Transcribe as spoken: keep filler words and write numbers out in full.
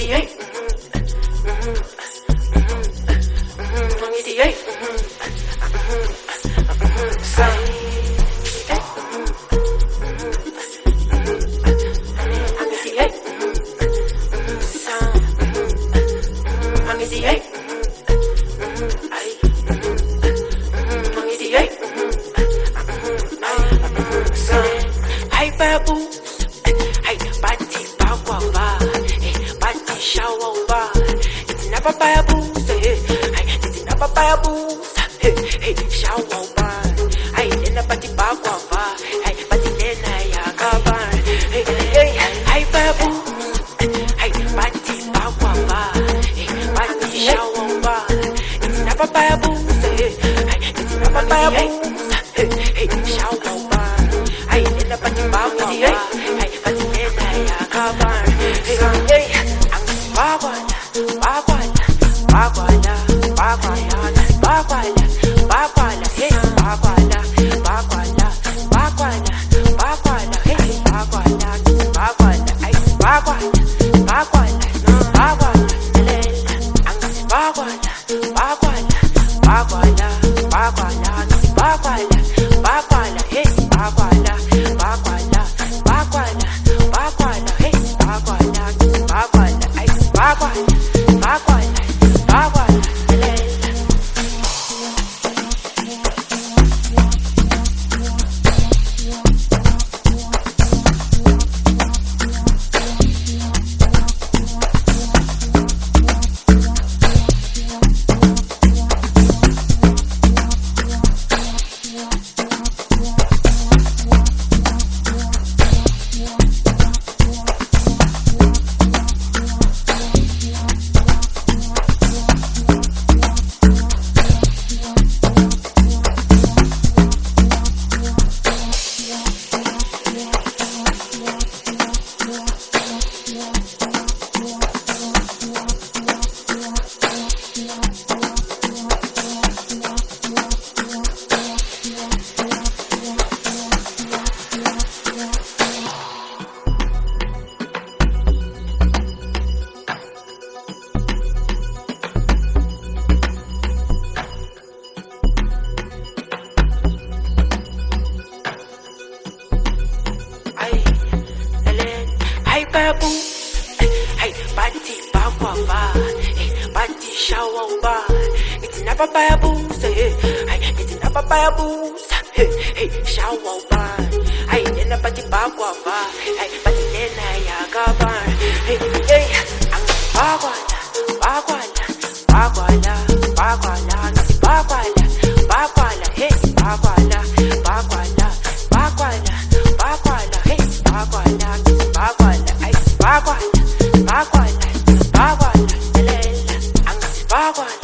Hey baboons, hey bati bagwava, hey bati shawamba. It's never baboons, hey hey. It's never baboons, hey hey shawamba. Hey nena bati bagwava, hey bati nena yakaba. Hey hey hey baboons, hey bati bagwava, hey bati shawamba. It's never baboons, hey hey. It's never baboons, hey hey shawamba. Ay, nena pati bagwa, ay, ay, pati nena yakaban. Hey, hey, ang bagwala, bagwala, bagwala, bagwala, bagwala, bagwala, hey, bagwala, bagwala, bagwala, bagwala, hey, bagwala, bagwala, ay, bagwala, bagwala, bagwala, lela, ang bagwala, bagwala, bagwala, bagwala, bagwala, bagwala, hey, bagwala. Baguala, baguala, baguala, hey, baguala, baguala, ay, baguala, baguala, baguala, lela. Baboons, hey, bati bagwava, hey, bati shawamba. It's never baboons, hey, hey, it's never baboons, hey, hey, shawamba. Hey, nena bati bagwava, hey, bati nena yagaba. Hey, hey, ang bagwala, bagwala, bagwala, bagwala, bagwala, bagwala, hey, bagwala, bagwala, bagwala, bagwala, hey, bagwala, bagwala. Baguala, baguala, baguala, lela, ang baguala.